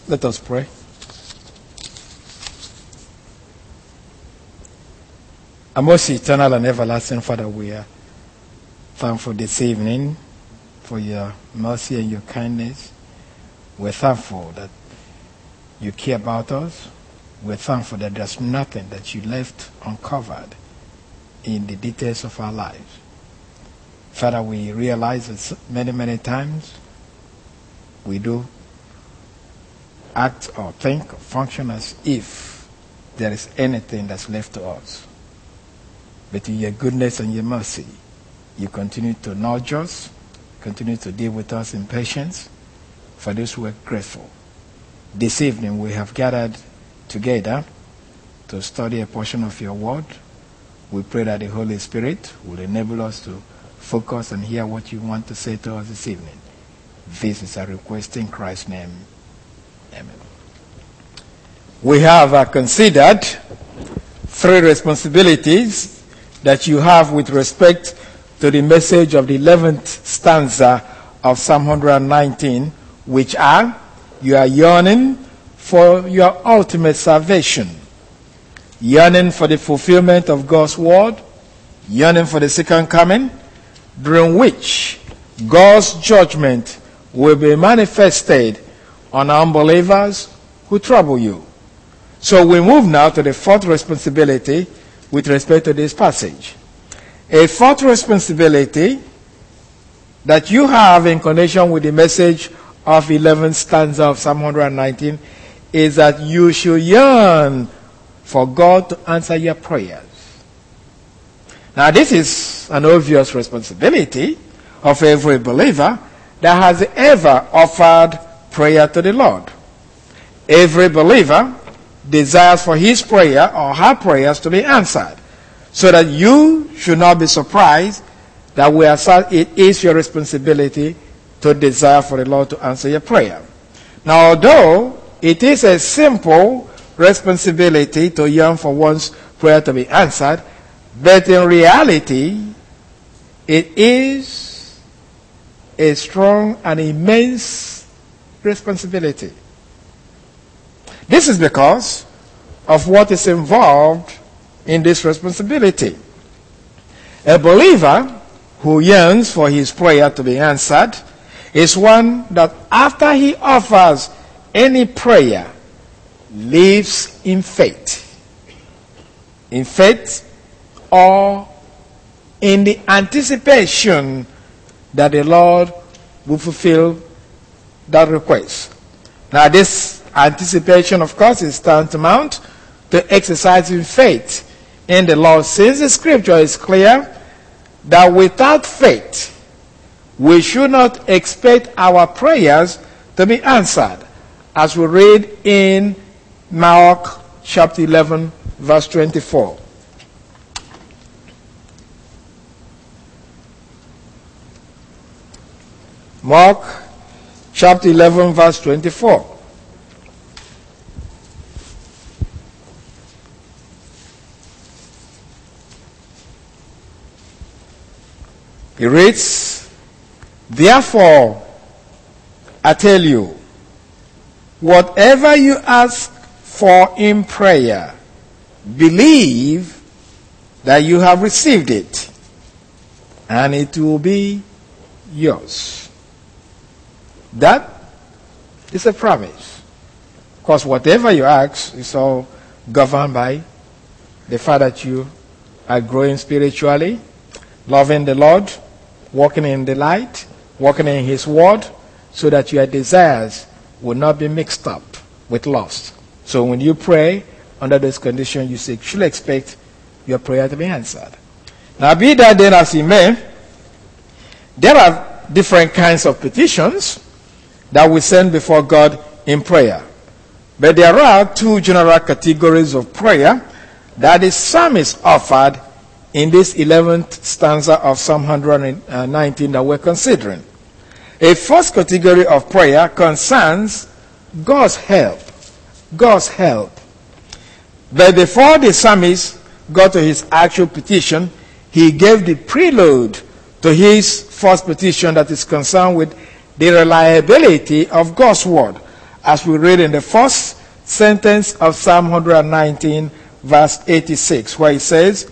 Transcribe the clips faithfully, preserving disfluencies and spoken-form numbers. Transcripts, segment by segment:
Let us pray. Our most eternal and everlasting Father, we are thankful this evening for your mercy and your kindness. We're thankful that you care about us. We're thankful that there's nothing that you left uncovered in the details of our lives. Father, we realize that many, many times we do act or think or function as if there is anything that's left to us. But in your goodness and your mercy, you continue to nudge us, continue to deal with us in patience. For this we're grateful. This evening we have gathered together to study a portion of your word. We pray that the Holy Spirit will enable us to focus and hear what you want to say to us this evening. This is a request in Christ's name. Amen. We have uh, considered three responsibilities that you have with respect to the message of the eleventh stanza of Psalm one hundred nineteen, which are, you are yearning for your ultimate salvation, yearning for the fulfillment of God's word, yearning for the second coming, during which God's judgment will be manifested on unbelievers who trouble you. So we move now to the fourth responsibility with respect to this passage. A fourth responsibility that you have in connection with the message of eleventh stanza of Psalm one hundred nineteen is that you should yearn for God to answer your prayers. Now this is an obvious responsibility of every believer that has ever offered prayer to the Lord. Every believer desires for his prayer or her prayers to be answered, so that you should not be surprised that we are, it is your responsibility to desire for the Lord to answer your prayer. Now, although it is a simple responsibility to yearn for one's prayer to be answered, but in reality, it is a strong and immense responsibility. This is because of what is involved in this responsibility. A believer who yearns for his prayer to be answered is one that after he offers any prayer, lives in faith. In faith or in the anticipation that the Lord will fulfill that request. Now this anticipation, of course, is tantamount to exercising faith in the Lord, since the scripture is clear that without faith, we should not expect our prayers to be answered, as we read in Mark chapter eleven, verse twenty-four. Mark chapter eleven, verse twenty-four. He reads, therefore, I tell you, whatever you ask for in prayer, believe that you have received it, and it will be yours. That is a promise. Because whatever you ask is all governed by the fact that you are growing spiritually, loving the Lord, walking in the light, walking in His Word, so that your desires will not be mixed up with lust. So when you pray under this condition, you should expect your prayer to be answered. Now, be that then as it may, there are different kinds of petitions that we send before God in prayer. But there are two general categories of prayer that the psalmist offered in this eleventh stanza of Psalm one hundred nineteen that we're considering. A first category of prayer concerns God's help. God's help. But before the psalmist got to his actual petition, he gave the prelude to his first petition that is concerned with the reliability of God's word. as we read in the first sentence of Psalm one nineteen, verse eighty-six, where it says,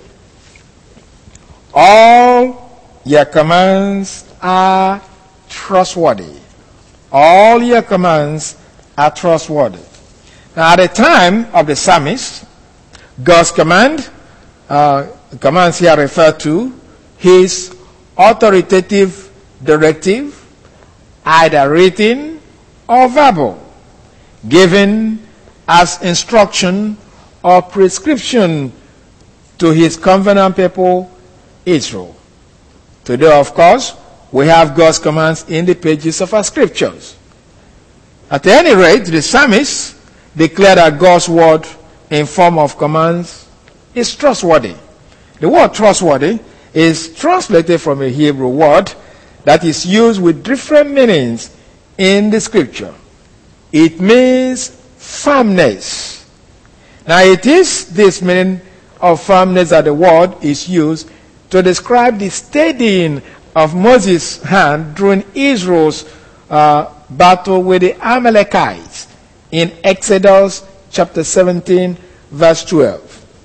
all your commands are trustworthy. All your commands are trustworthy. Now, at the time of the psalmist, God's command, uh, commands here refer to his authoritative directive, either written or verbal, given as instruction or prescription to his covenant people, Israel. Today, of course, we have God's commands in the pages of our scriptures. At any rate, the psalmist declared that God's word in form of commands is trustworthy. The word trustworthy is translated from a Hebrew word that is used with different meanings in the scripture. It means firmness. Now, it is this meaning of firmness that the word is used to describe the steadying of Moses' hand during Israel's uh, battle with the Amalekites in Exodus chapter seventeen, verse twelve.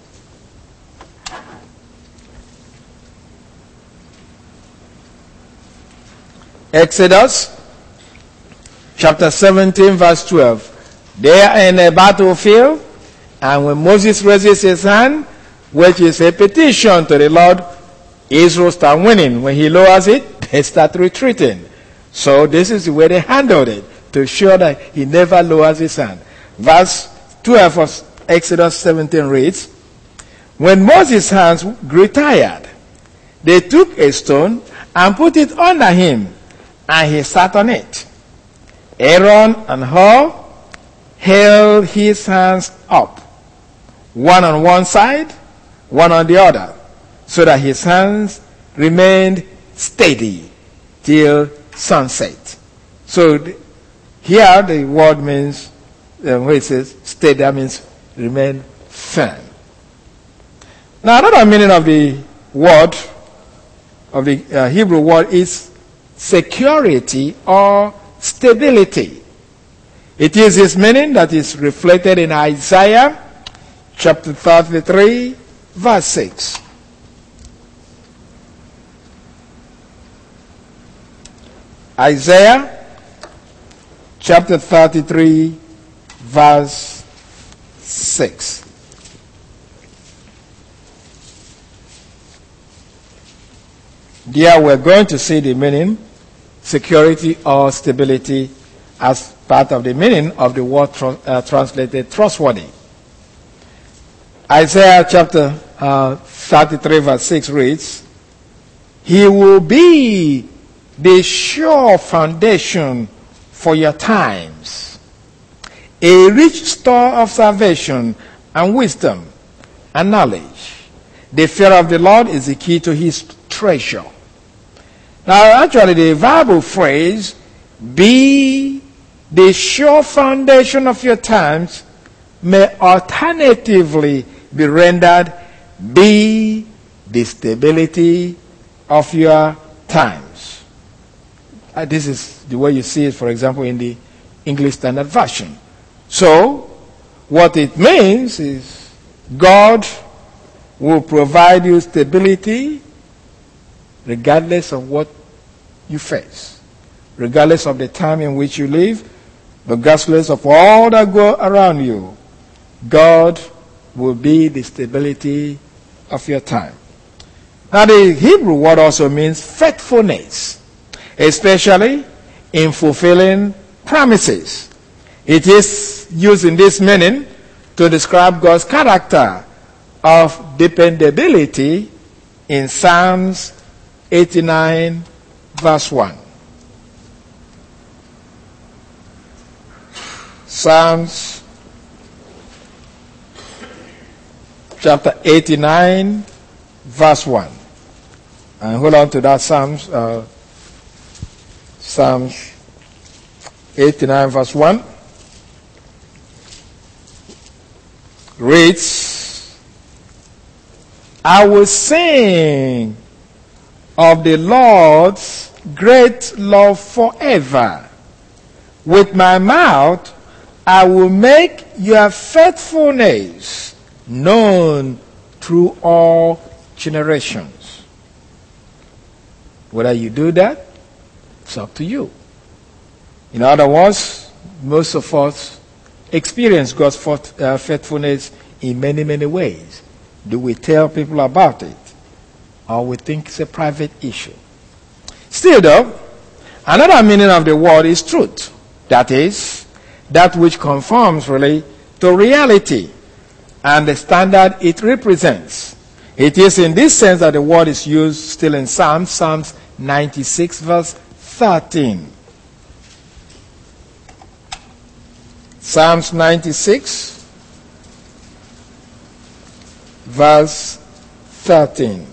Exodus chapter seventeen, verse twelve. They are in a battlefield, and when Moses raises his hand, which is a petition to the Lord, Israel start winning. When he lowers it, they start retreating. So this is the way they handled it, to show that he never lowers his hand. Verse twelve of Exodus seventeen reads, when Moses' hands grew tired, they took a stone and put it under him, and he sat on it. Aaron and Hur held his hands up, one on one side, one on the other, so that his hands remained steady till sunset. So the, here the word means, uh, when it says steady, that means remain firm. Now, another meaning of the word, of the uh, Hebrew word, is security or stability. It is this meaning that is reflected in Isaiah chapter thirty-three, verse six. Isaiah chapter thirty-three, verse six. There we're going to see the meaning, security or stability, as part of the meaning of the word tra- uh, translated trustworthy. Isaiah chapter uh, thirty-three, verse six reads, he will be the sure foundation for your times, a rich store of salvation and wisdom and knowledge. The fear of the Lord is the key to his treasure. Now, actually, the verbal phrase, be the sure foundation of your times, may alternatively be rendered, be the stability of your times. Uh, this is the way you see it, for example, in the English Standard Version. So, what it means is God will provide you stability regardless of what you face, regardless of the time in which you live, regardless of all that go around you. God will be the stability of your time. Now, the Hebrew word also means faithfulness, especially in fulfilling promises. It is used in this meaning to describe God's character of dependability in Psalms eighty-nine, verse one. Psalms chapter eighty-nine, verse one. And hold on to that Psalms, uh, Psalms eighty-nine, verse one. Reads, I will sing of the Lord's great love forever. With my mouth I will make your faithfulness known through all generations. Whether you do that, it's up to you. In other words, most of us experience God's faithfulness in many, many ways. Do we tell people about it? Or we think it's a private issue? Still though, another meaning of the word is truth. That is, that which conforms really to reality and the standard it represents. It is in this sense that the word is used still in Psalms, Psalms ninety-six verse thirteen. Psalms ninety-six verse thirteen.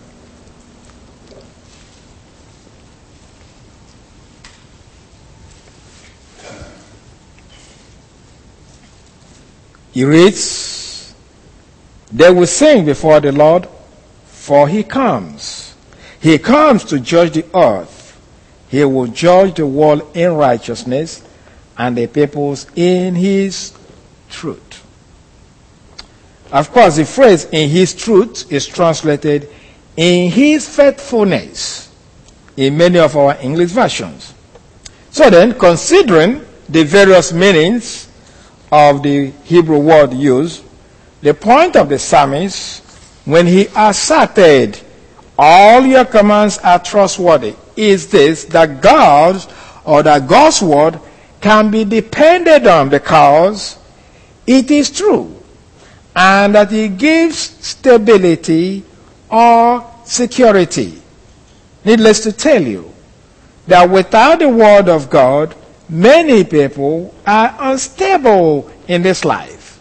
He reads, they will sing before the Lord, for he comes. He comes to judge the earth. He will judge the world in righteousness and the peoples in his truth. Of course, the phrase in his truth is translated in his faithfulness in many of our English versions. So then, considering the various meanings of the Hebrew word used, the point of the psalmist, when he asserted, all your commands are trustworthy, is this, that God or that God's word can be depended on because it is true, and that it gives stability or security. Needless to tell you that without the word of God, many people are unstable in this life.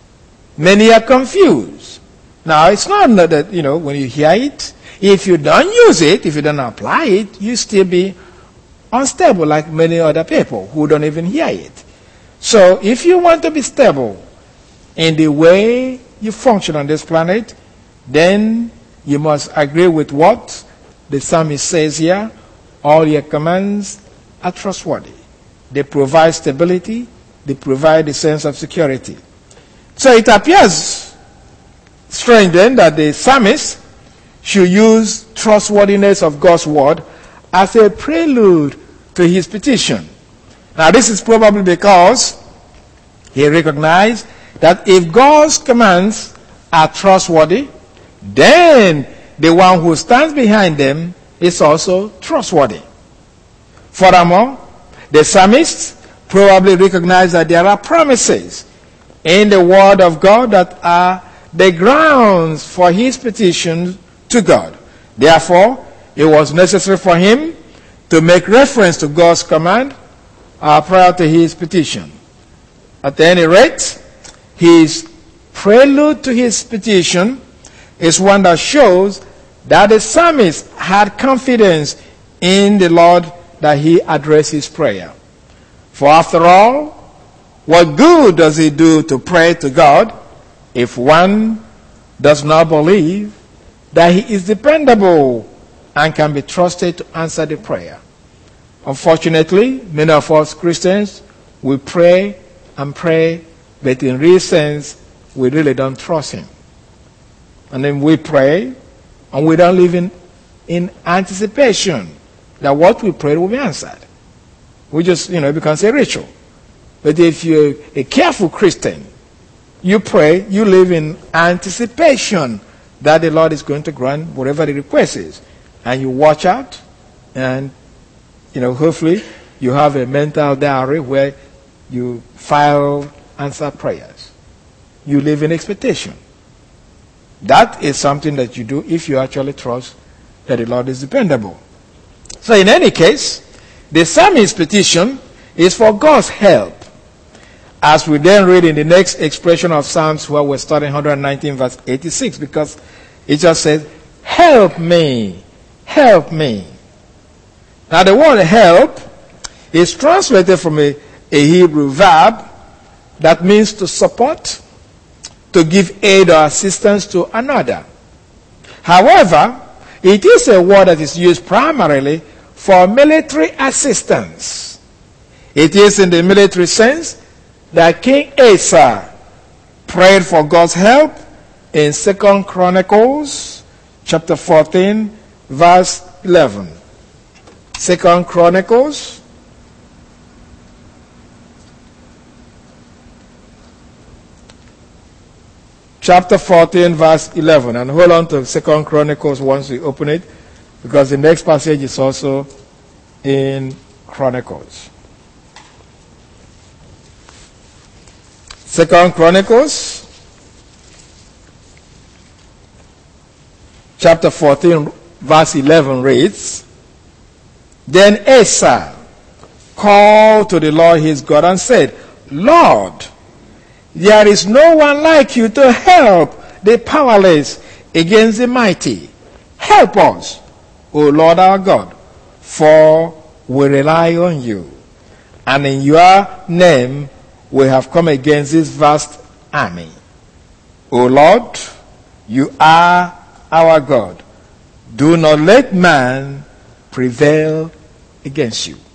Many are confused. Now, it's not that, you know, when you hear it, if you don't use it, if you don't apply it, you still be unstable like many other people who don't even hear it. So, if you want to be stable in the way you function on this planet, then you must agree with what the psalmist says here. All your commands are trustworthy. They provide stability. They provide a sense of security. So it appears strange then that the psalmist should use trustworthiness of God's word as a prelude to his petition. Now this is probably because he recognized that if God's commands are trustworthy, then the one who stands behind them is also trustworthy. Furthermore, the psalmist probably recognized that there are promises in the word of God that are the grounds for his petition to God. Therefore, it was necessary for him to make reference to God's command uh, prior to his petition. At any rate, his prelude to his petition is one that shows that the psalmist had confidence in the Lord that he addressed his prayer. For after all, what good does it do to pray to God if one does not believe that he is dependable and can be trusted to answer the prayer? Unfortunately, many of us Christians, we pray and pray, but in real sense, we really don't trust him. And then we pray, and we don't live in, in anticipation that what we pray will be answered. We just, you know, it becomes a ritual. But if you're a careful Christian, you pray, you live in anticipation that the Lord is going to grant whatever the request is. And you watch out, and, you know, hopefully you have a mental diary where you file answered prayers. You live in expectation. That is something that you do if you actually trust that the Lord is dependable. So in any case, the psalmist's petition is for God's help. As we then read in the next expression of Psalms, where we're starting one nineteen verse eighty-six, because it just says, help me, help me. Now the word help is translated from a, a Hebrew verb that means to support, to give aid or assistance to another. However, it is a word that is used primarily for military assistance. It is in the military sense that King Asa prayed for God's help in Second Chronicles chapter fourteen, verse eleven. Second Chronicles chapter fourteen, verse eleven. And hold on to Second Chronicles once we open it, because the next passage is also in Chronicles. Second Chronicles chapter fourteen, verse eleven reads, Then Asa called to the Lord his God and said, Lord, there is no one like you to help the powerless against the mighty. Help us, O Lord our God, for we rely on you. And in your name we have come against this vast army. O Lord, you are our God. Do not let man prevail against you.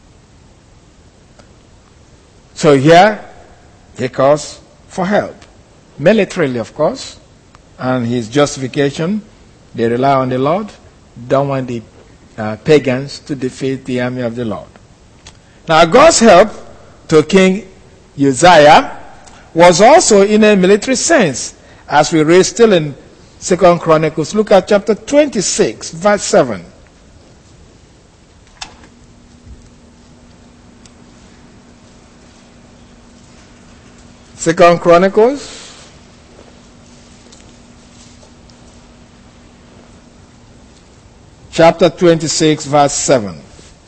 So here, he calls for help. Militarily, of course. And his justification, they rely on the Lord. Don't want the uh, pagans to defeat the army of the Lord. Now, God's help to King Uzziah was also in a military sense, as we read still in Second Chronicles. Look at chapter twenty-six, verse seven. Second Chronicles chapter twenty-six, verse seven.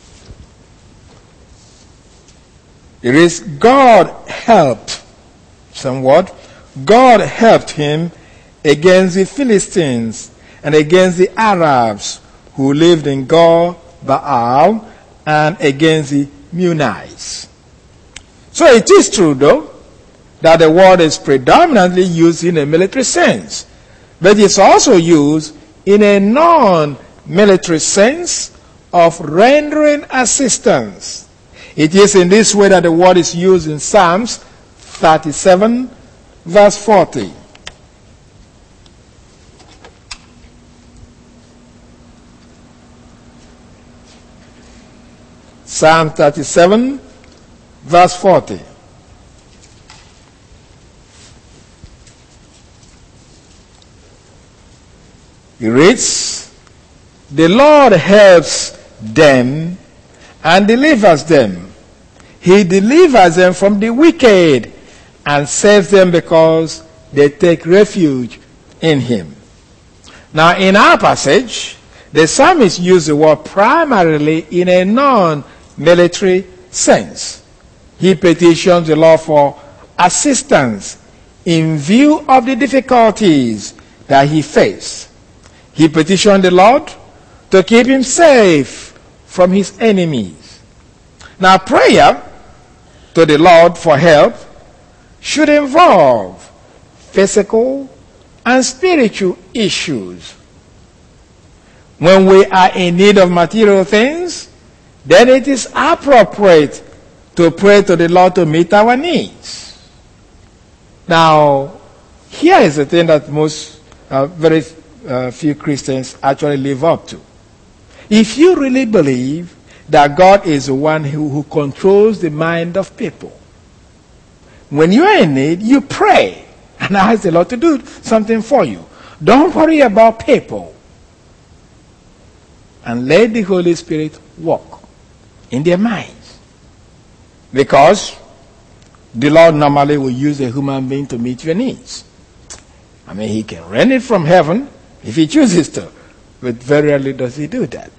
It is God helped, somewhat, God helped him against the Philistines and against the Arabs who lived in Gur Baal and against the Munites. So it is true, though, that the word is predominantly used in a military sense, but it's also used in a non-military sense of rendering assistance. It is in this way that the word is used in Psalms thirty-seven, verse forty. Psalm thirty-seven, verse forty. He reads, The Lord helps them and delivers them. He delivers them from the wicked and saves them because they take refuge in him. Now, in our passage, the psalmist used the word primarily in a non-military sense. He petitions the Lord for assistance in view of the difficulties that he faced. He petitioned the Lord to keep him safe from his enemies. Now, prayer to the Lord for help should involve physical and spiritual issues. When we are in need of material things, then it is appropriate to pray to the Lord to meet our needs. Now, here is the thing that most, uh, very uh, few Christians actually live up to. If you really believe that God is the one who, who controls the mind of people, when you are in need, you pray and ask the Lord to do something for you. Don't worry about people. And let the Holy Spirit work in their minds. Because the Lord normally will use a human being to meet your needs. I mean, he can rain it from heaven if he chooses to. But very rarely does he do that.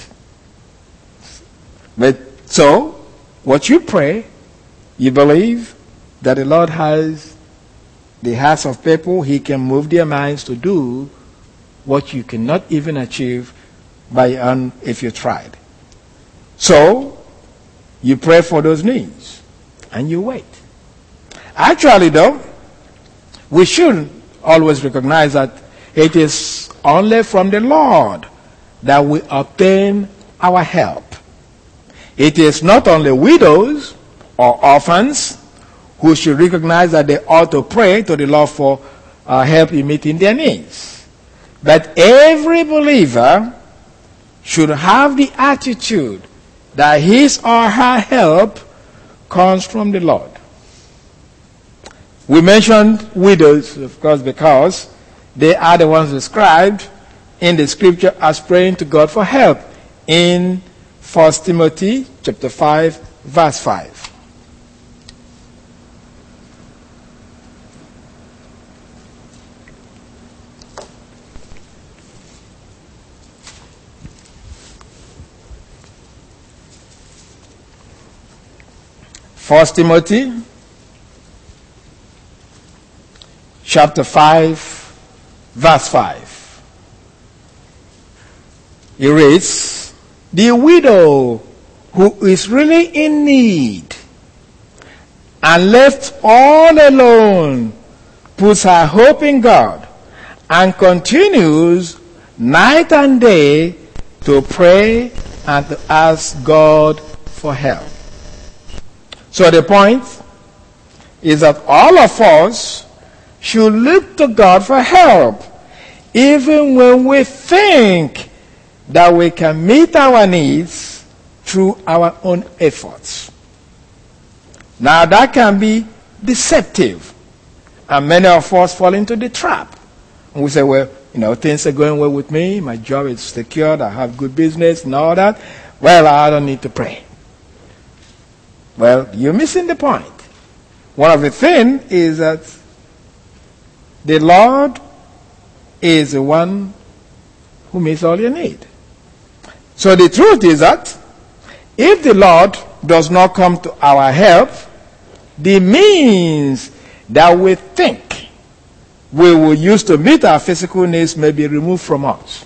But so, what you pray, you believe that the Lord has the hearts of people, he can move their minds to do what you cannot even achieve by your own if you tried. So, you pray for those needs, and you wait. Actually, though, we should always recognize that it is only from the Lord that we obtain our help. It is not only widows or orphans who should recognize that they ought to pray to the Lord for uh, help in meeting their needs. But every believer should have the attitude that his or her help comes from the Lord. We mentioned widows, of course, because they are the ones described in the scripture as praying to God for help in First Timothy chapter five, verse five. First Timothy chapter five, verse five. It reads, "The widow who is really in need and left all alone puts her hope in God and continues night and day to pray and to ask God for help." So the point is that all of us should look to God for help, even when we think that we can meet our needs through our own efforts. Now that can be deceptive, and many of us fall into the trap. And we say, well, you know, things are going well with me, my job is secured, I have good business and all that. Well, I don't need to pray. Well, you're missing the point. One of the things is that the Lord is the one who meets all your need. So the truth is that if the Lord does not come to our help, the means that we think we will use to meet our physical needs may be removed from us.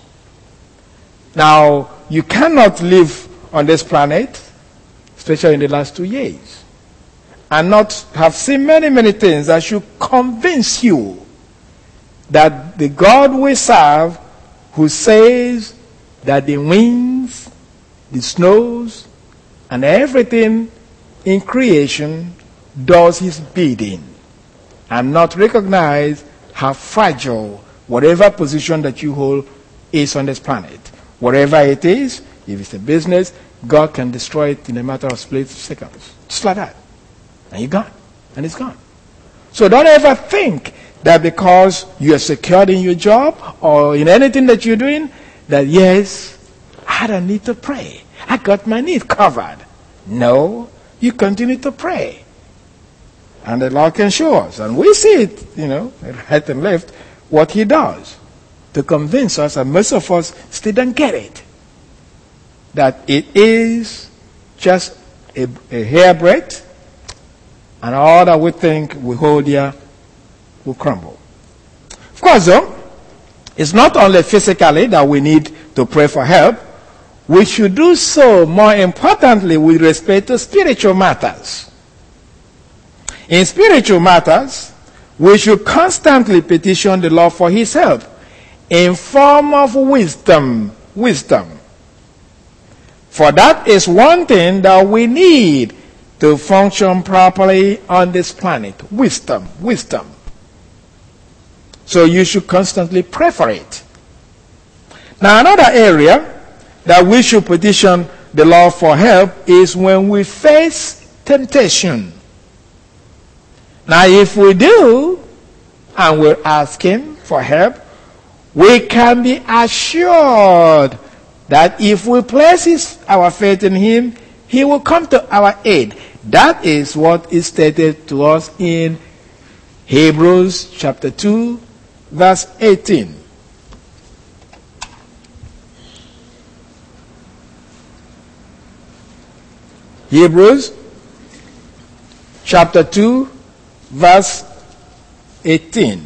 Now, you cannot live on this planet, especially in the last two years, and not have seen many, many things that should convince you that the God we serve, who says that the winds, the snows, and everything in creation does his bidding, and not recognize how fragile whatever position that you hold is on this planet. Whatever it is, if it's a business, God can destroy it in a matter of split seconds. Just like that. And you're gone. And it's gone. So don't ever think that because you are secured in your job or in anything that you're doing, that yes, I don't need to pray. I got my need covered. No, you continue to pray. And the Lord can show us. And we see it, you know, right and left, what he does to convince us, and most of us still don't get it, that it is just a, a hairbreadth, and all that we think we hold here will crumble. Of course, though, it's not only physically that we need to pray for help. We should do so more importantly with respect to spiritual matters. In spiritual matters, we should constantly petition the Lord for his help in form of wisdom. Wisdom. For that is one thing that we need to function properly on this planet. Wisdom. Wisdom. So you should constantly pray for it. Now another area that we should petition the Lord for help is when we face temptation. Now if we do, and we're asking for help, we can be assured that if we place his, our faith in him, he will come to our aid. That is what is stated to us in Hebrews chapter two, verse eighteen. Hebrews chapter two, verse eighteen.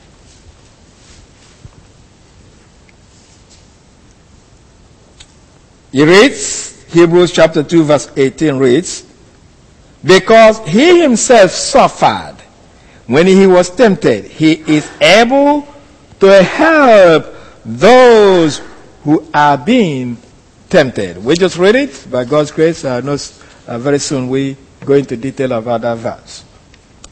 He reads, Hebrews chapter two, verse eighteen reads, "Because he himself suffered when he was tempted, he is able to help those who are being tempted." We just read it. By God's grace, I know uh, very soon we go into detail about that verse.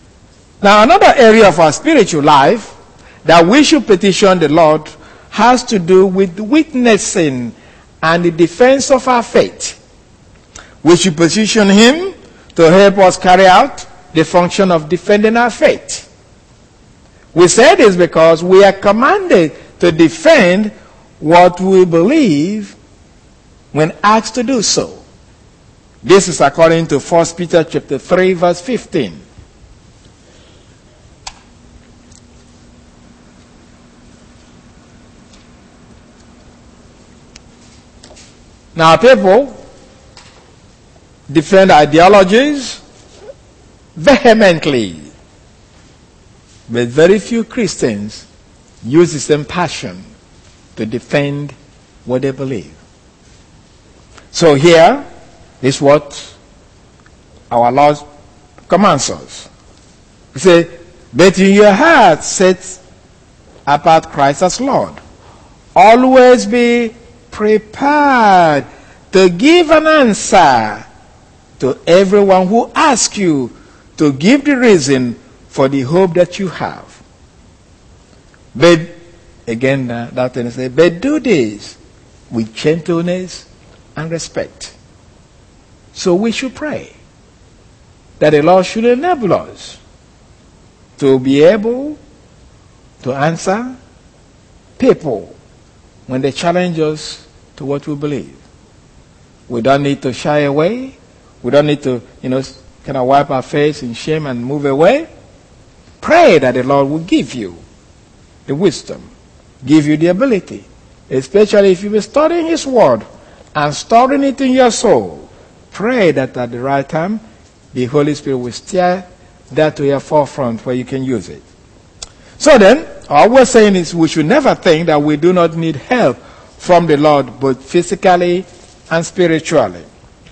Now, another area of our spiritual life that we should petition the Lord has to do with witnessing and the defense of our faith. We should petition Him to help us carry out the function of defending our faith. We say this because we are commanded to defend what we believe when asked to do so. This is according to First Peter chapter three, verse fifteen. Now, people defend ideologies vehemently, but very few Christians use the same passion to defend what they believe. So here is what our Lord commands us. He said, but in your heart set apart Christ as Lord. Always be prepared to give an answer to everyone who asks you to give the reason for the hope that you have. But again, uh, that thing say, but do this with gentleness and respect. So we should pray that the Lord should enable us to be able to answer people when they challenge us to what we believe. We don't need to shy away. We don't need to, you know, kind of wipe our face in shame and move away. Pray that the Lord will give you the wisdom, give you the ability, especially if you've been studying His Word and storing it in your soul. Pray that at the right time, the Holy Spirit will steer that to your forefront where you can use it. So then, all we're saying is we should never think that we do not need help from the Lord, both physically and spiritually.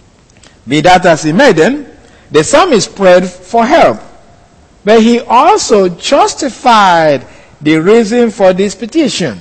Be that as it may then, the psalmist prayed for help, but he also justified the reason for this petition.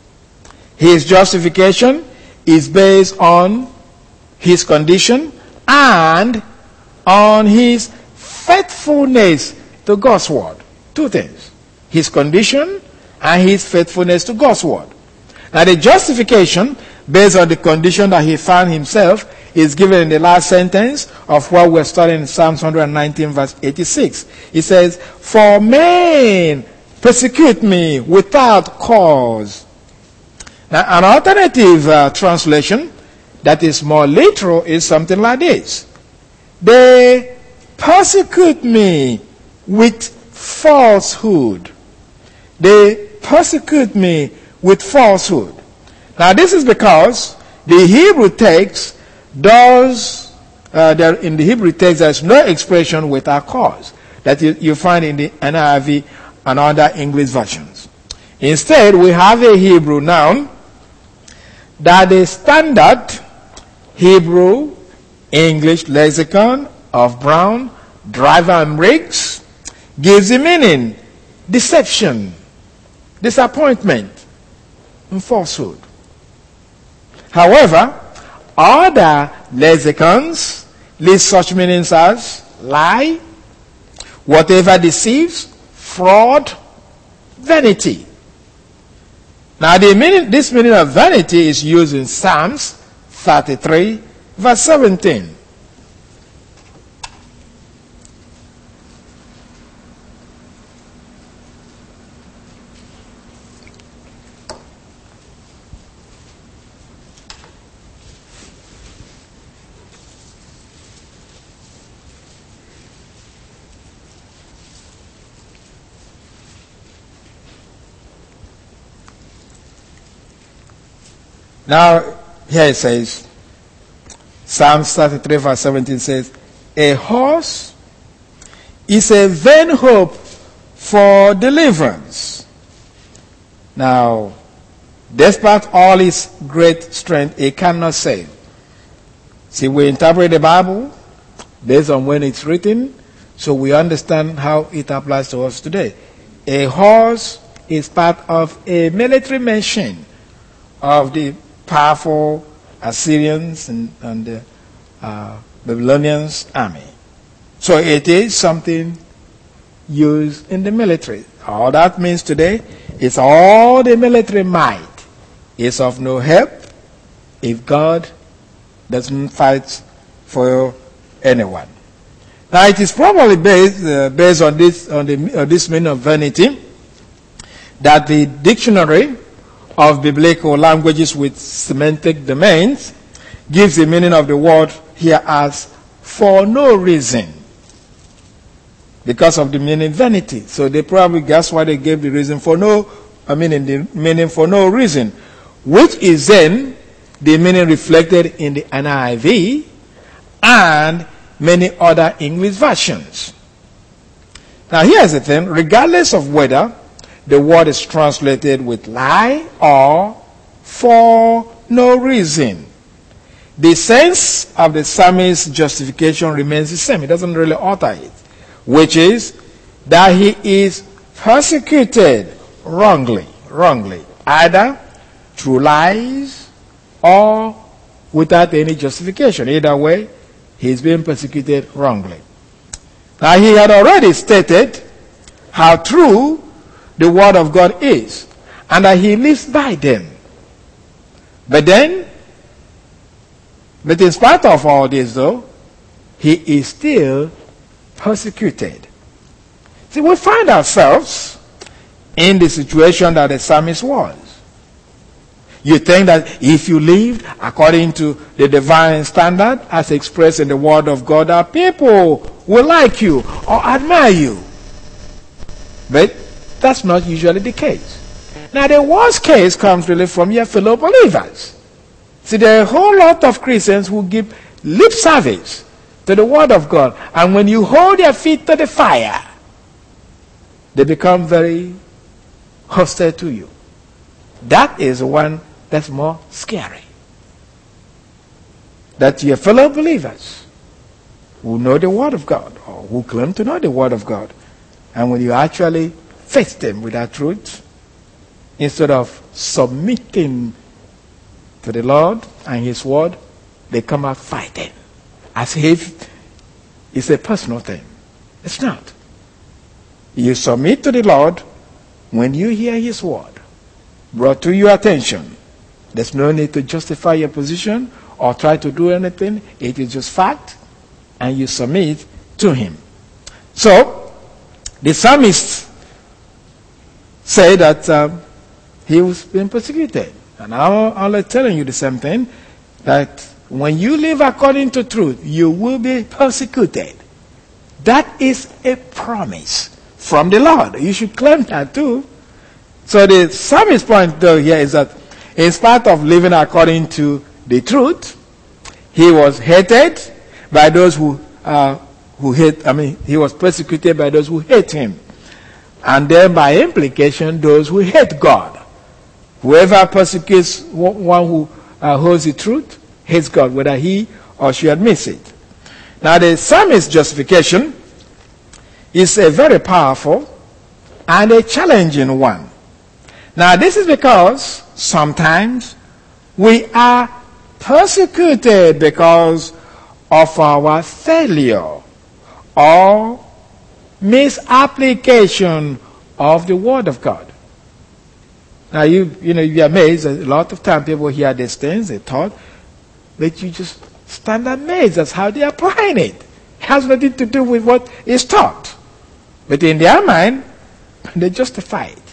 His justification is based on his condition and on his faithfulness to God's word. Two things. His condition and his faithfulness to God's word. Now the justification based on the condition that he found himself is given in the last sentence of what we're studying in Psalms one nineteen verse eighty-six. It says, for men persecute me without cause. Now an alternative uh, translation that is more literal is something like this. They persecute me with falsehood. They persecute me with falsehood. Now this is because the Hebrew text does, uh, there, in the Hebrew text there's no expression without cause that you, you find in the N I V and other English versions. Instead, we have a Hebrew noun that the standard Hebrew English lexicon of Brown, Driver, and Briggs gives the meaning deception, disappointment, and falsehood. However, other lexicons list such meanings as lie, whatever deceives, fraud, vanity. Now, the meaning, this meaning of vanity is used in Psalms thirty-three, verse seventeen. Now, here it says, Psalms thirty-three verse seventeen says, a horse is a vain hope for deliverance. Now, despite all his great strength, it cannot save. See, we interpret the Bible based on when it's written, so we understand how it applies to us today. A horse is part of a military machine of the powerful Assyrians and, and the uh, Babylonians army. So it is something used in the military. All that means today is all the military might is of no help if God doesn't fight for anyone. Now it is probably based, uh, based on this on, the, on this meaning of vanity that the dictionary of biblical languages with semantic domains gives the meaning of the word here as for no reason, because of the meaning vanity. So they probably, that's why they gave the reason for no, I mean in the meaning for no reason, which is then the meaning reflected in the N I V and many other English versions. Now here's the thing, regardless of whether the word is translated with lie or for no reason, the sense of the psalmist's justification remains the same. It doesn't really alter it, which is that he is persecuted wrongly, wrongly, either through lies or without any justification. Either way, he's being persecuted wrongly. Now, he had already stated how true the word of God is and that he lives by them. But then, but in spite of all this though, he is still persecuted. See, we find ourselves in the situation that the psalmist was. You think that if you lived according to the divine standard as expressed in the word of God, that people will like you or admire you. But that's not usually the case. Now the worst case comes really from your fellow believers. See, there are a whole lot of Christians who give lip service to the word of God, and when you hold their feet to the fire, they become very hostile to you. That is one that's more scary. That your fellow believers who know the word of God, or who claim to know the word of God, and when you actually face them with that truth, instead of submitting to the Lord and his word, they come out fighting as if it's a personal thing. It's not. You submit to the Lord when you hear his word brought to your attention. There's no need to justify your position or try to do anything. It is just fact, and you submit to him. So, the psalmist said that um, he was being persecuted. And I'm only telling you the same thing, that when you live according to truth, you will be persecuted. That is a promise from the Lord. You should claim that too. So the psalmist's point though here is that in spite of living according to the truth, he was hated by those who uh, who hate, I mean, he was persecuted by those who hate him. And then by implication, those who hate God. Whoever persecutes one who uh, holds the truth hates God, whether he or she admits it. Now the psalmist's justification is a very powerful and a challenging one. Now this is because sometimes we are persecuted because of our failure or misapplication of the word of God. Now you you know you're amazed. A lot of time people hear these things, they thought, but you just stand amazed at how they're applying it. It has nothing to do with what is taught. But in their mind, they justify it.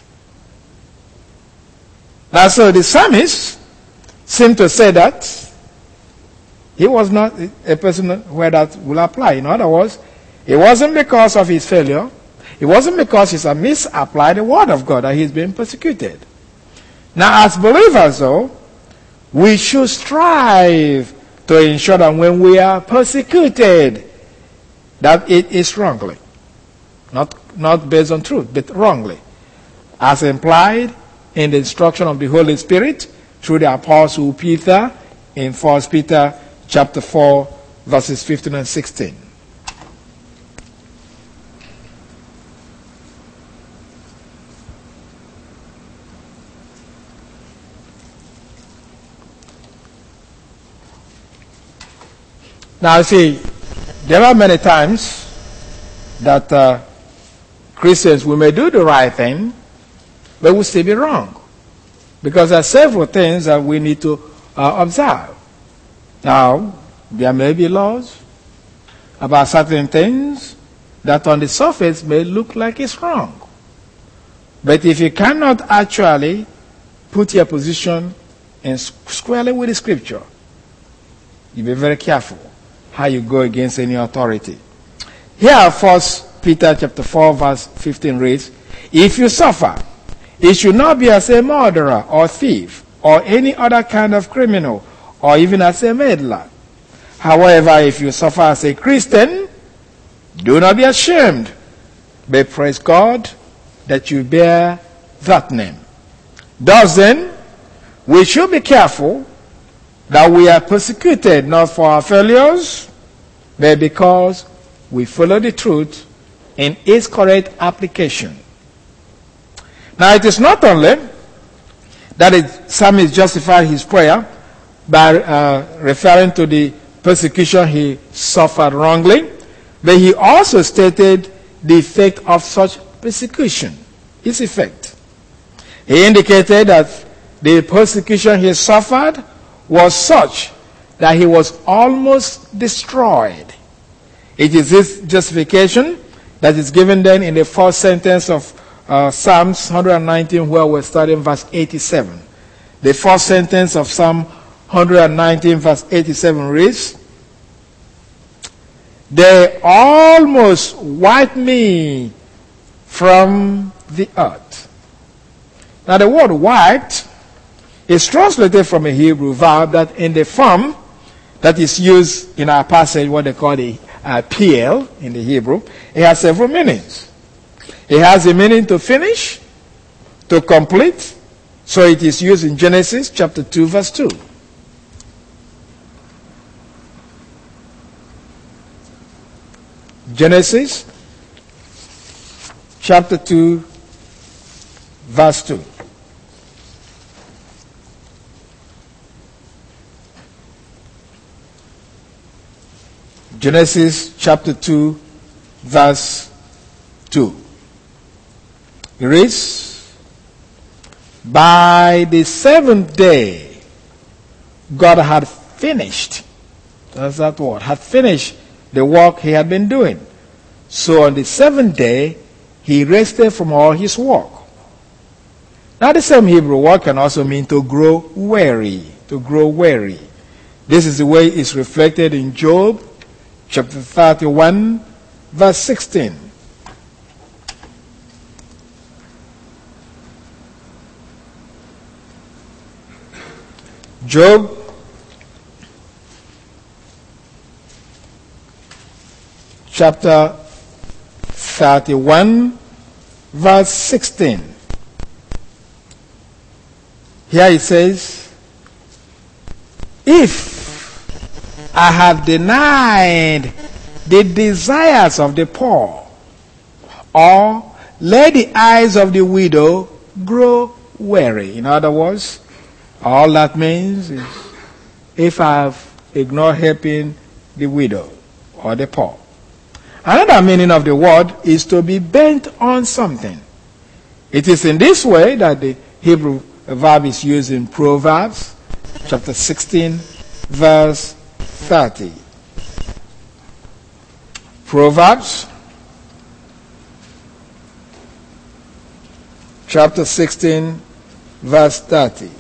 Now so the psalmist seemed to say that he was not a person where that will apply. In other words, it wasn't because of his failure. It wasn't because he's misapplied the word of God that he's being persecuted. Now as believers though, we should strive to ensure that when we are persecuted, that it is wrongly. Not, not based on truth, but wrongly. As implied in the instruction of the Holy Spirit through the Apostle Peter in First Peter chapter four, verses fifteen and sixteen. Now, see, there are many times that uh, Christians, we may do the right thing, but we'll still be wrong. Because there are several things that we need to uh, observe. Now, there may be laws about certain things that on the surface may look like it's wrong. But if you cannot actually put your position in squarely with the scripture, you be very careful how you go against any authority. Here, First Peter chapter four, verse fifteen reads, "If you suffer, it should not be as a murderer or thief or any other kind of criminal or even as a meddler. However, if you suffer as a Christian, do not be ashamed, but praise God that you bear that name. Thus then, we should be careful that we are persecuted not for our failures, but because we follow the truth in its correct application." Now, it is not only that the psalmist justified his prayer by uh, referring to the persecution he suffered wrongly, but he also stated the effect of such persecution, its effect. He indicated that the persecution he suffered was such that he was almost destroyed. It is this justification that is given then in the first sentence of uh, Psalms one nineteen, where we're studying verse eighty-seven. The first sentence of Psalm one nineteen, verse eighty-seven reads, "They almost wiped me from the earth." Now, the word "wiped" is translated from a Hebrew verb that in the form that is used in our passage, what they call the uh, piel in the Hebrew. It has several meanings. It has a meaning to finish, to complete. So it is used in Genesis chapter two, verse two. Genesis chapter two, verse two. Genesis chapter two, verse two. It reads, "By the seventh day, God had finished," that's that word, had finished the work he had been doing. So on the seventh day, he rested from all his work. Now the same Hebrew word can also mean to grow weary, to grow weary. This is the way it's reflected in Job chapter thirty-one, verse sixteen. Job chapter thirty-one, verse sixteen. Here it says, "If I have denied the desires of the poor, or let the eyes of the widow grow weary." In other words, all that means is if I have ignored helping the widow or the poor. Another meaning of the word is to be bent on something. It is in this way that the Hebrew verb is used in Proverbs chapter sixteen, verse thirty. Proverbs chapter sixteen, verse thirty.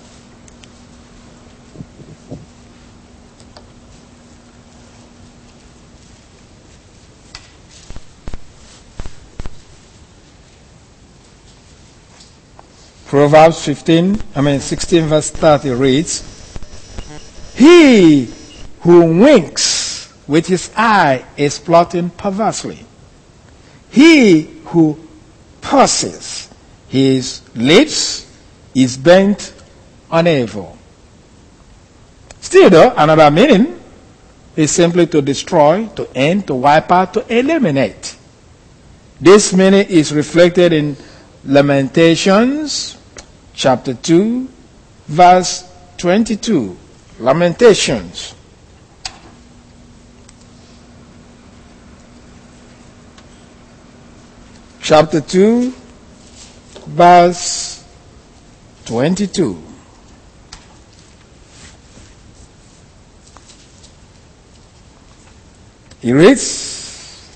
Proverbs fifteen, I mean sixteen, verse thirty reads, "He who winks with his eye is plotting perversely. He who purses his lips is bent on evil." Still though, another meaning is simply to destroy, to end, to wipe out, to eliminate. This meaning is reflected in Lamentations chapter two, verse twenty-two. Lamentations. chapter two, verse twenty-two. He reads,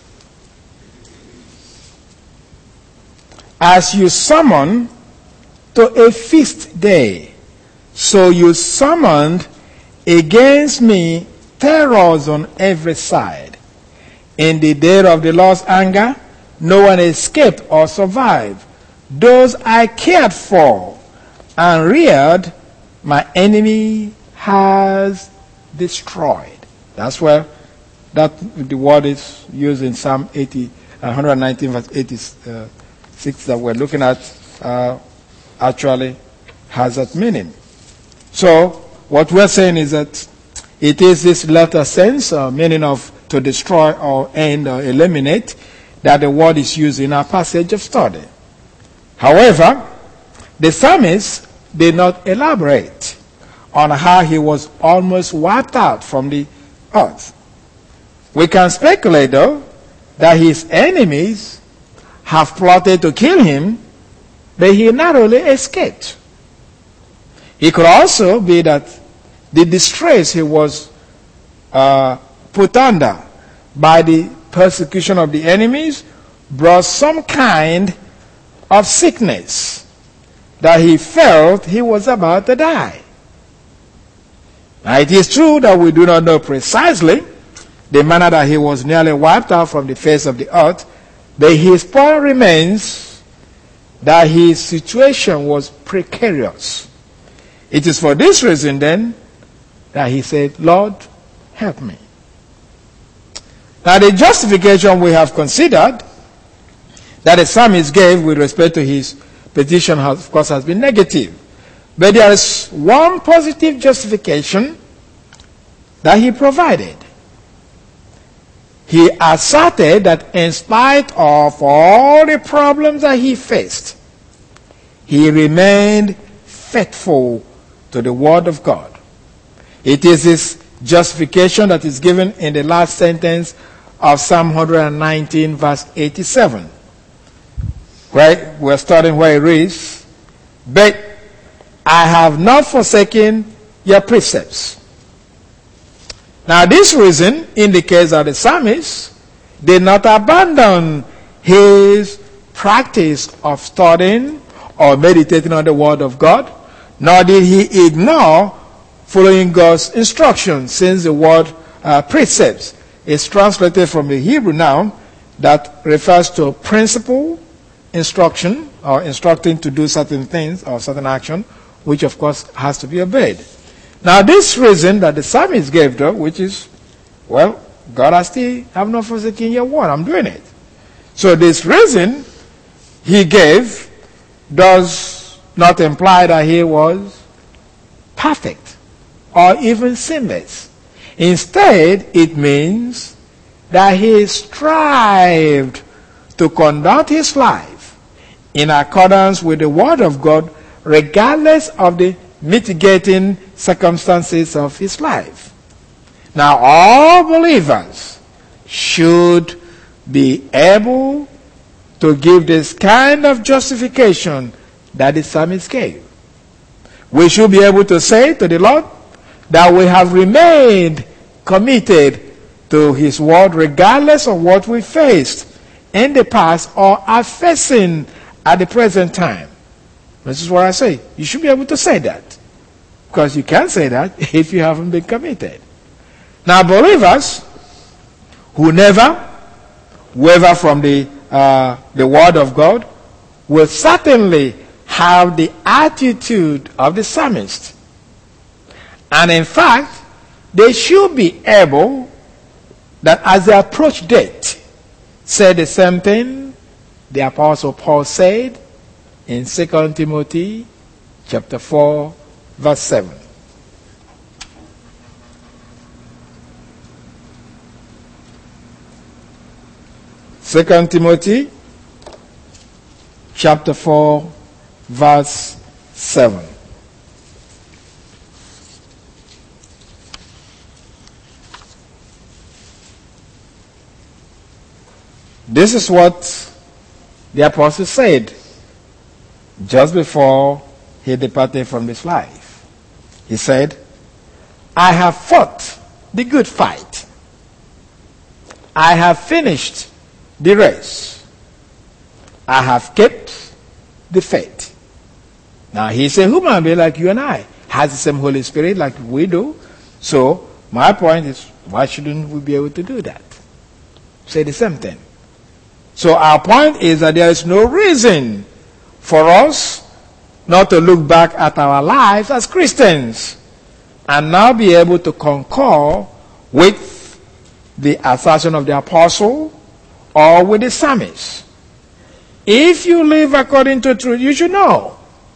as you summon to a feast day, so you summoned against me terrors on every side. In the day of the Lord's anger, no one escaped or survived. Those I cared for and reared, my enemy has destroyed. That's where that the word is used in Psalm eighty, one nineteen, verse eighty-six that we're looking at uh, actually has that meaning. So what we're saying is that it is this latter sense, uh, meaning of to destroy or end or eliminate, that the word is used in our passage of study. However, the psalmist did not elaborate on how he was almost wiped out from the earth. We can speculate, though, that his enemies have plotted to kill him, but he narrowly escaped. It could also be that the distress he was uh, put under by the persecution of the enemies brought some kind of sickness that he felt he was about to die. Now, it is true that we do not know precisely the manner that he was nearly wiped out from the face of the earth, but his point remains that his situation was precarious. It is for this reason, then, that he said, Lord, help me. Now, the justification we have considered that the psalmist gave with respect to his petition, has, of course, has been negative. But there is one positive justification that he provided. He asserted that in spite of all the problems that he faced, he remained faithful to the Word of God. It is this justification that is given in the last sentence of Psalm one nineteen, verse eighty-seven. Right? We're starting where it reads, but I have not forsaken your precepts. Now, this reason indicates that the psalmist did not abandon his practice of studying or meditating on the Word of God, nor did he ignore following God's instructions, since the word uh, precepts is translated from the Hebrew now that refers to a principle, instruction, or instructing to do certain things or certain action, which of course has to be obeyed. Now, this reason that the psalmist gave, though, which is, well, God has still have not forsaken your word. I'm doing it. So this reason he gave does not imply that he was perfect or even sinless. Instead, it means that he strived to conduct his life in accordance with the Word of God, regardless of the mitigating circumstances of his life. Now, all believers should be able to give this kind of justification that the psalmist gave. We should be able to say to the Lord that we have remained committed to his word regardless of what we faced in the past or are facing at the present time. This is what I say. You should be able to say that. Because you can't say that if you haven't been committed. Now, believers who never waver from the, uh, the Word of God will certainly have the attitude of the psalmist. And in fact, they should be able, that as they approach death, say the same thing the Apostle Paul said in Second Timothy chapter four, verse seven. Second Timothy chapter four, verse seven. This is what the apostle said just before he departed from this life. He said, I have fought the good fight. I have finished the race. I have kept the faith. Now he's a human being like you and I. Has the same Holy Spirit like we do. So my point is, why shouldn't we be able to do that? Say the same thing. So our point is that there is no reason for us not to look back at our lives as Christians and now be able to concur with the assertion of the apostle or with the psalmist. If you live according to truth, you should know.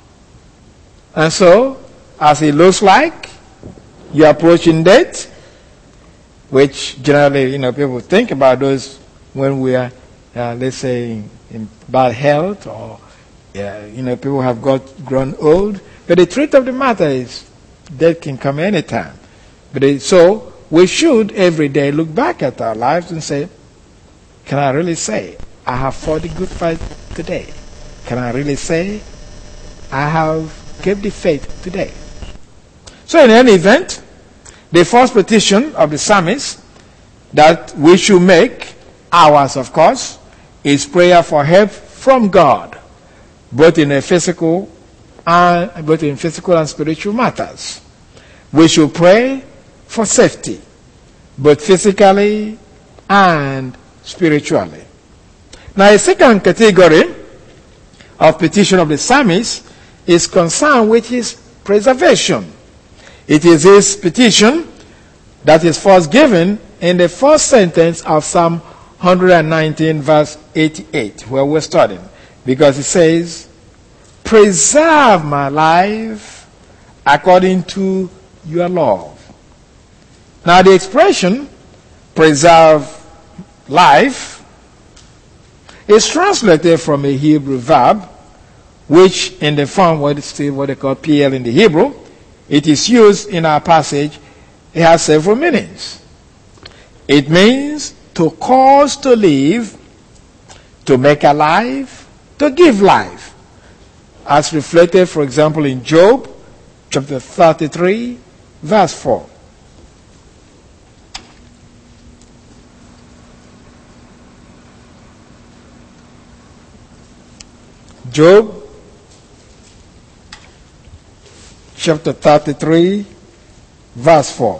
And so, as it looks like, you're approaching death, which generally, you know, people think about those when we are, uh, let's say, in, in bad health, or, uh, you know, people have got grown old. But the truth of the matter is, death can come anytime. But it, so, we should every day look back at our lives and say, can I really say, I have fought a good fight today? Can I really say, I have kept the faith today? So in any event, the first petition of the psalmist that we should make, ours of course, is prayer for help from God, both in a physical and both in physical and spiritual matters. We should pray for safety, both physically and spiritually. Now, a second category of petition of the psalmist is concerned with his preservation. It is his petition that is first given in the first sentence of Psalm one nineteen, verse eighty-eight, where we're studying. Because it says, preserve my life according to your love. Now, the expression, preserve life, is translated from a Hebrew verb, which in the form, what is what they call P L in the Hebrew, it is used in our passage. It has several meanings. It means to cause to live, to make alive, to give life. As reflected, for example, in Job, chapter thirty-three, verse four. Job, chapter thirty-three, verse four.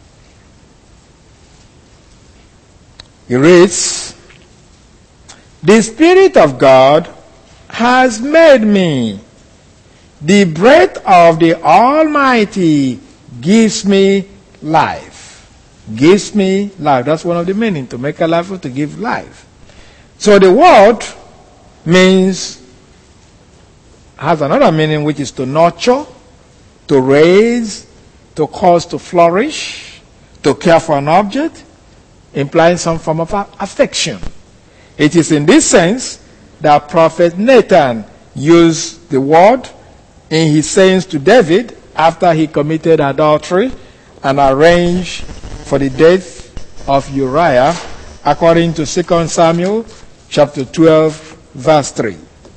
He reads, the Spirit of God has made me. The breath of the Almighty gives me life. Gives me life. That's one of the meaning, to make alive or to give life. So the word means, has another meaning, which is to nurture, to raise, to cause to flourish, to care for an object, implying some form of affection. It is in this sense that Prophet Nathan used the word in his sayings to David after he committed adultery and arranged for the death of Uriah, according to Second Samuel chapter twelve, verse three.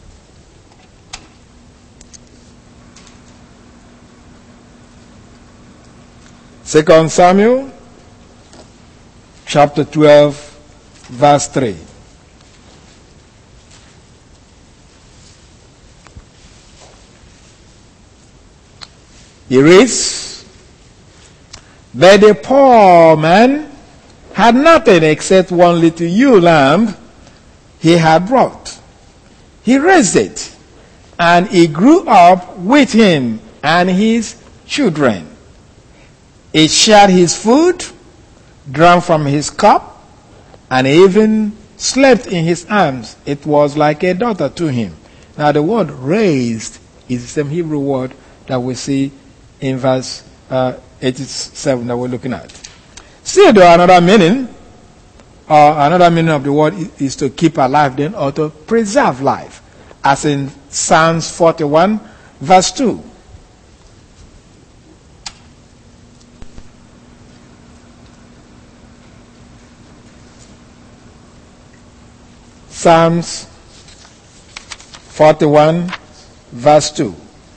Second Samuel chapter twelve, verse three. He reads, but the poor man had nothing except one little ewe lamb he had brought. He raised it, and it grew up with him and his children. It shared his food, drank from his cup, and even slept in his arms. It was like a daughter to him. Now the word raised is the same Hebrew word that we see in verse uh, eighty-seven that we're looking at. Still, there are another meaning, or another meaning of the word is to keep alive then, or to preserve life, as in Psalms forty-one, verse two. Psalms forty-one, verse two.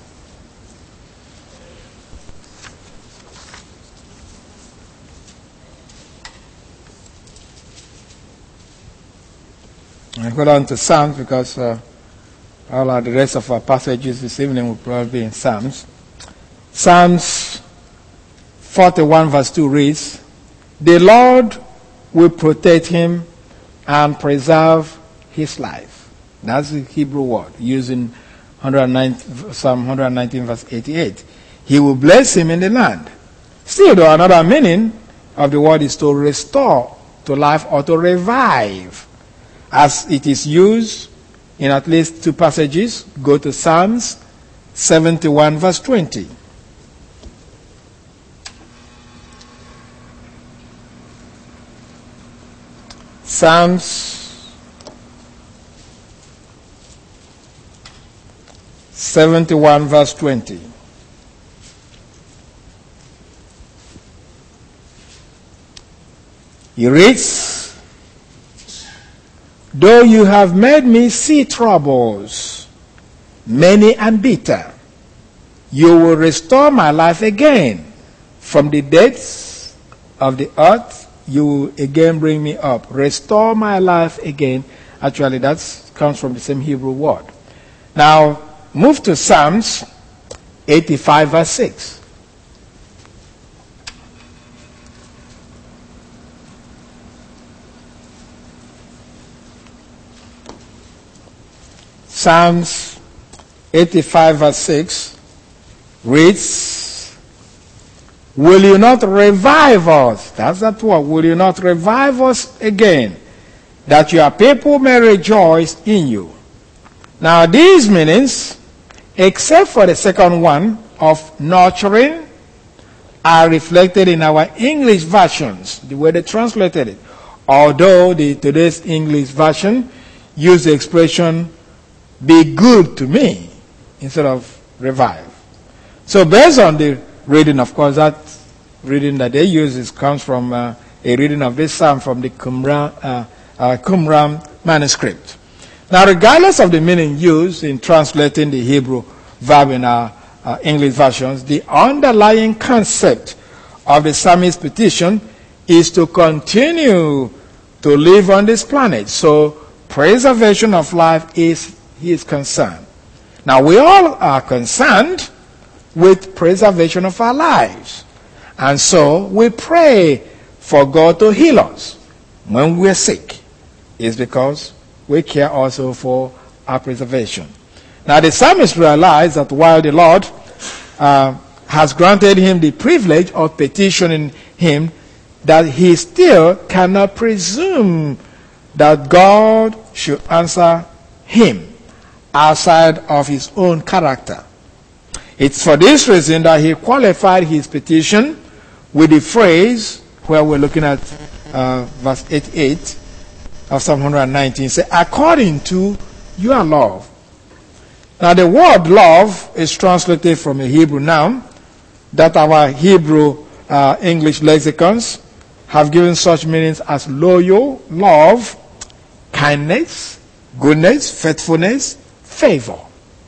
I go on to Psalms because uh, all of the rest of our passages this evening will probably be in Psalms. Psalms forty-one, verse two reads, "The Lord will protect him and preserve his life." That's the Hebrew word, using Psalm one nineteen, verse eighty-eight. He will bless him in the land. Still, though, another meaning of the word is to restore to life or to revive, as it is used in at least two passages. Go to Psalms seventy-one, verse twenty. Psalms seventy-one, verse twenty. He reads, "Though you have made me see troubles, many and bitter, you will restore my life again. From the depths of the earth, you will again bring me up." Restore my life again. Actually, that comes from the same Hebrew word. Now, move to Psalms eighty-five, verse six. Psalms eighty-five, verse six reads, "Will you not revive us?" That's that word. "Will you not revive us again, that your people may rejoice in you?" Now, these meanings, except for the second one of nurturing, are reflected in our English versions, the way they translated it. Although the today's English version use the expression "be good to me" instead of revive. So based on the reading, of course, that reading that they use is, comes from uh, a reading of this psalm from the Qumran, uh, uh, Qumran manuscript. Now, regardless of the meaning used in translating the Hebrew verb in our uh, English versions, the underlying concept of the psalmist's petition is to continue to live on this planet. So preservation of life is he is concerned. Now, we all are concerned with preservation of our lives. And so we pray for God to heal us when we're sick. It's because we care also for our preservation. Now, the psalmist realized that while the Lord uh, has granted him the privilege of petitioning him, that he still cannot presume that God should answer him outside of his own character. It's for this reason that he qualified his petition with the phrase, where we're looking at uh, verse eighty-eight of Psalm one nineteen, say, "according to your love." Now, the word love is translated from a Hebrew noun that our Hebrew uh, English lexicons have given such meanings as loyal, love, kindness, goodness, faithfulness, favor.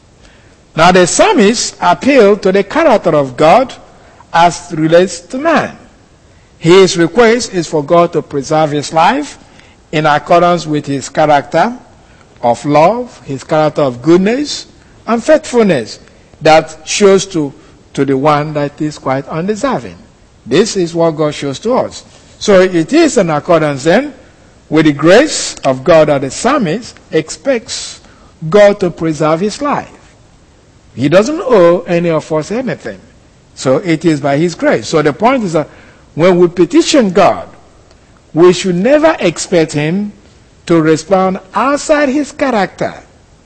Now, the psalmist appealed to the character of God as relates to man. His request is for God to preserve his life in accordance with his character of love, his character of goodness and faithfulness that shows to, to the one that is quite undeserving. This is what God shows to us. So it is in accordance then with the grace of God that the psalmist expects God to preserve his life. He doesn't owe any of us anything. So it is by his grace. So the point is that when we petition God, we should never expect him to respond outside his character.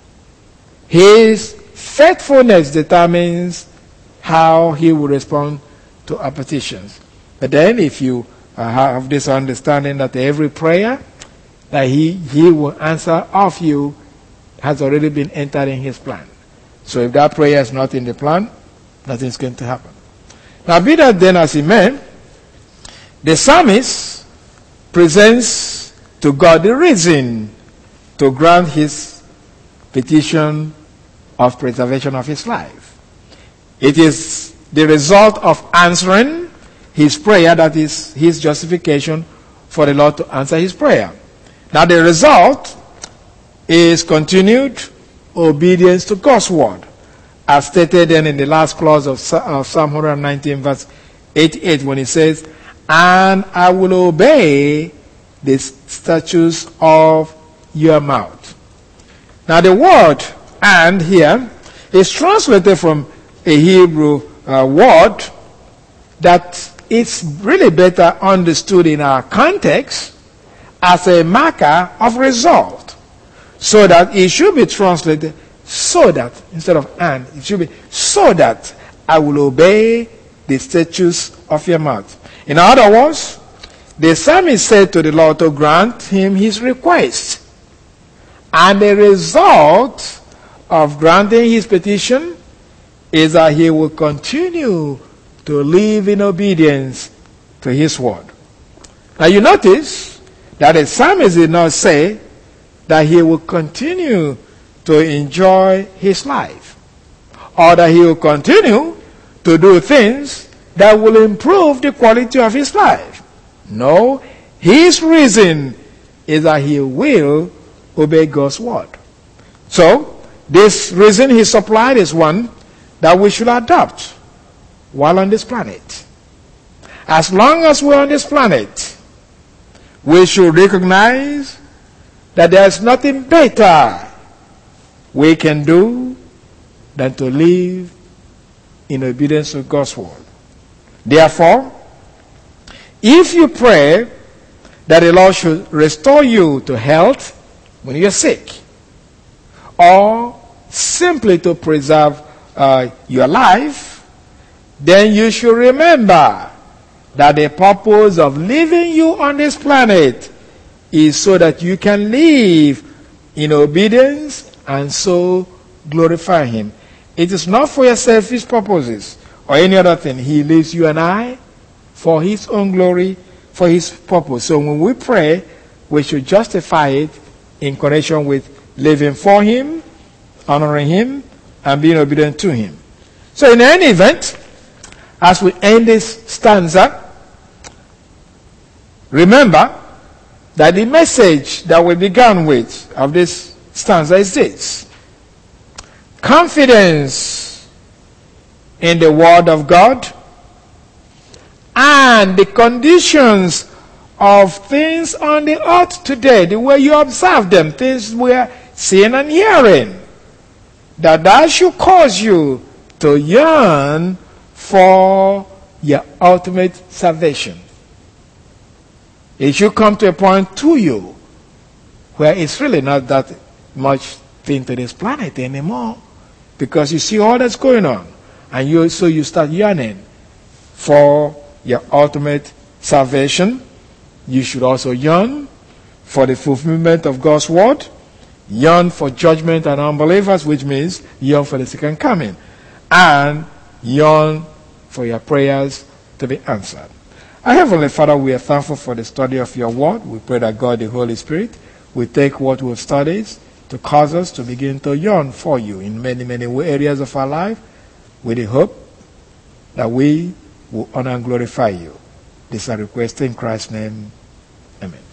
His faithfulness determines how he will respond to our petitions. But then if you uh, have this understanding that every prayer that he, he will answer of you has already been entered in his plan. So if that prayer is not in the plan, nothing's going to happen. Now, be that then as it may, the psalmist presents to God the reason to grant his petition of preservation of his life. It is the result of answering his prayer that is his justification for the Lord to answer his prayer. Now the result is continued obedience to God's word, as stated then in the last clause of Psalm one nineteen verse eighty-eight, when it says, "And I will obey the statutes of your mouth." Now the word "and" here is translated from a Hebrew uh, word that is really better understood in our context as a marker of result. So that it should be translated so that, instead of "and," it should be so that I will obey the statutes of your mouth. In other words, the psalmist said to the Lord to grant him his request. And the result of granting his petition is that he will continue to live in obedience to his word. Now you notice that the psalmist did not say that he will continue to enjoy his life, or that he will continue to do things that will improve the quality of his life. No, his reason is that he will obey God's word. So, this reason he supplied is one that we should adopt while on this planet. As long as we're on this planet, we should recognize that there is nothing better we can do than to live in obedience to God's word. Therefore, if you pray that the Lord should restore you to health when you're sick, or simply to preserve uh, your life, then you should remember that the purpose of leaving you on this planet is so that you can live in obedience and so glorify him. It is not for your selfish purposes or any other thing. He leaves you and I for his own glory, for his purpose. So when we pray, we should justify it in connection with living for him, honoring him, and being obedient to him. So in any event, as we end this stanza, remember that the message that we began with of this stanza is this: confidence in the word of God and the conditions of things on the earth today, the way you observe them, things we are seeing and hearing, that that should cause you to yearn for your ultimate salvation. It should come to a point to you where it's really not that much thing to this planet anymore, because you see all that's going on, and you so you start yearning for your ultimate salvation. You should also yearn for the fulfillment of God's word, yearn for judgment on unbelievers, which means yearn for the second coming, and yearn for your prayers to be answered. Our Heavenly Father, we are thankful for the study of your word. We pray that God, the Holy Spirit, will take what we've studied to cause us to begin to yearn for you in many, many areas of our life, with the hope that we will honor and glorify you. This is a request in Christ's name. Amen.